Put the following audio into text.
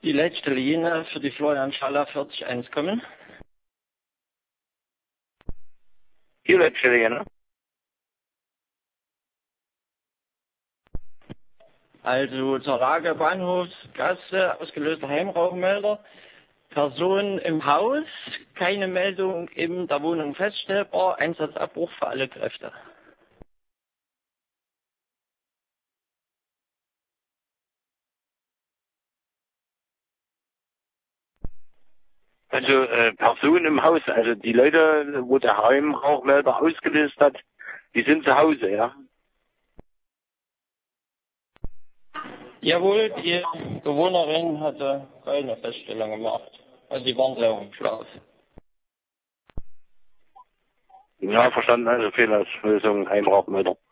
Die letzte Linie für die Florian Schaller 40-1 kommen. Die letzte Linie. Also zur Lage Bahnhofsgasse, ausgelöster Heimrauchmelder. Person im Haus, keine Meldung in der Wohnung feststellbar, Einsatzabbruch für alle Kräfte. Also Personen im Haus, also die Leute, wo der Heimrauchmelder ausgelöst hat, die sind zu Hause, ja? Jawohl, die Bewohnerin hatte keine Feststellung gemacht. Also die waren sehr im Schlaf. Ja, verstanden, also Fehlerslösung, Heimrauchmelder.